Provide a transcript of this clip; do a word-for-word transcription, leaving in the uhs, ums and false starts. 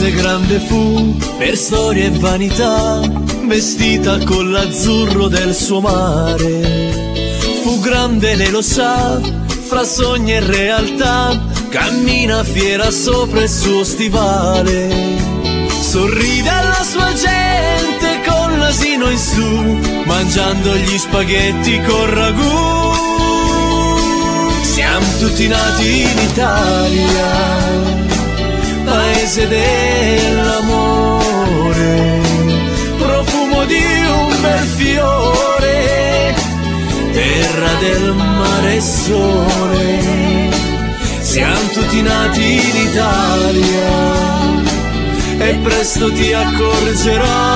paese grande fu per storia e vanità, vestita con l'azzurro del suo mare. Fu grande, lei lo sa, fra sogni e realtà, cammina fiera sopra il suo stivale. Sorride alla sua gente con l'asino in su, mangiando gli spaghetti col ragù. Siamo tutti nati in Italia, paese dell'amore, profumo di un bel fiore, terra del mare e sole. Siamo tutti nati in Italia e presto ti accorgerai